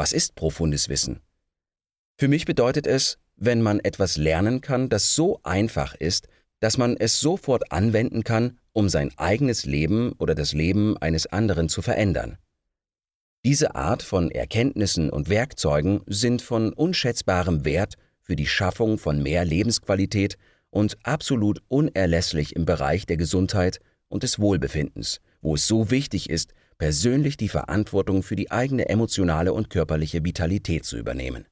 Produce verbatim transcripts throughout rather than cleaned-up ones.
Was ist profundes Wissen? Für mich bedeutet es, wenn man etwas lernen kann, das so einfach ist, dass man es sofort anwenden kann, um sein eigenes Leben oder das Leben eines anderen zu verändern. Diese Art von Erkenntnissen und Werkzeugen sind von unschätzbarem Wert für die Schaffung von mehr Lebensqualität und absolut unerlässlich im Bereich der Gesundheit und des Wohlbefindens, wo es so wichtig ist, persönlich die Verantwortung für die eigene emotionale und körperliche Vitalität zu übernehmen.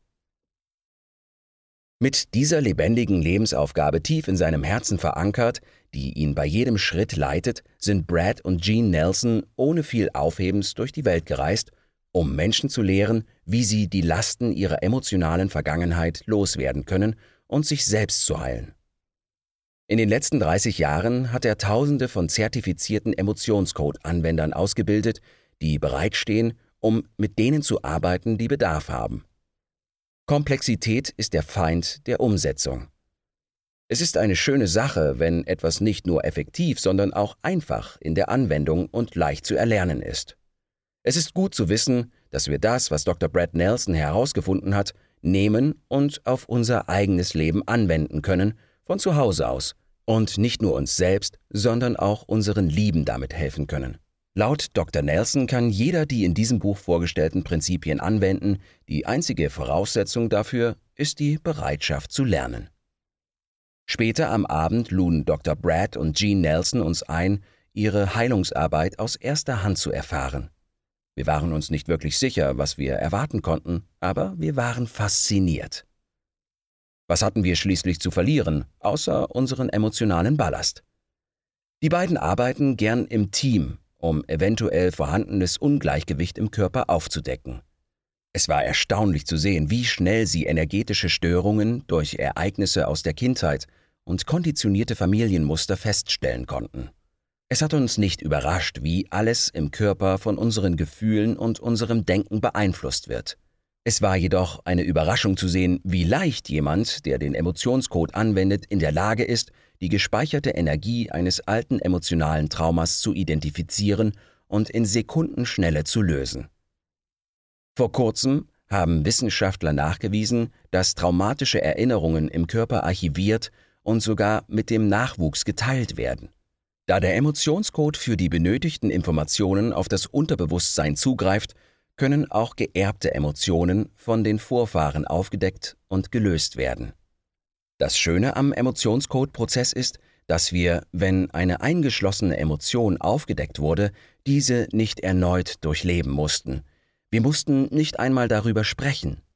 Mit dieser lebendigen Lebensaufgabe tief in seinem Herzen verankert, die ihn bei jedem Schritt leitet, sind Brad und Jean Nelson ohne viel Aufhebens durch die Welt gereist, um Menschen zu lehren, wie sie die Lasten ihrer emotionalen Vergangenheit loswerden können und sich selbst zu heilen. In den letzten dreißig Jahren hat er Tausende von zertifizierten Emotionscode-Anwendern ausgebildet, die bereitstehen, um mit denen zu arbeiten, die Bedarf haben. Komplexität ist der Feind der Umsetzung. Es ist eine schöne Sache, wenn etwas nicht nur effektiv, sondern auch einfach in der Anwendung und leicht zu erlernen ist. Es ist gut zu wissen, dass wir das, was Doktor Brad Nelson herausgefunden hat, nehmen und auf unser eigenes Leben anwenden können, von zu Hause aus, und nicht nur uns selbst, sondern auch unseren Lieben damit helfen können. Laut Doktor Nelson kann jeder die in diesem Buch vorgestellten Prinzipien anwenden, die einzige Voraussetzung dafür ist die Bereitschaft zu lernen. Später am Abend luden Doktor Brad und Jean Nelson uns ein, ihre Heilungsarbeit aus erster Hand zu erfahren. Wir waren uns nicht wirklich sicher, was wir erwarten konnten, aber wir waren fasziniert. Was hatten wir schließlich zu verlieren, außer unseren emotionalen Ballast? Die beiden arbeiten gern im Team, um eventuell vorhandenes Ungleichgewicht im Körper aufzudecken. Es war erstaunlich zu sehen, wie schnell sie energetische Störungen durch Ereignisse aus der Kindheit und konditionierte Familienmuster feststellen konnten. Es hat uns nicht überrascht, wie alles im Körper von unseren Gefühlen und unserem Denken beeinflusst wird. Es war jedoch eine Überraschung zu sehen, wie leicht jemand, der den Emotionscode anwendet, in der Lage ist, die gespeicherte Energie eines alten emotionalen Traumas zu identifizieren und in Sekundenschnelle zu lösen. Vor kurzem haben Wissenschaftler nachgewiesen, dass traumatische Erinnerungen im Körper archiviert und sogar mit dem Nachwuchs geteilt werden. Da der Emotionscode für die benötigten Informationen auf das Unterbewusstsein zugreift, können auch geerbte Emotionen von den Vorfahren aufgedeckt und gelöst werden. Das Schöne am Emotionscode-Prozess ist, dass wir, wenn eine eingeschlossene Emotion aufgedeckt wurde, diese nicht erneut durchleben mussten. Wir mussten nicht einmal darüber sprechen.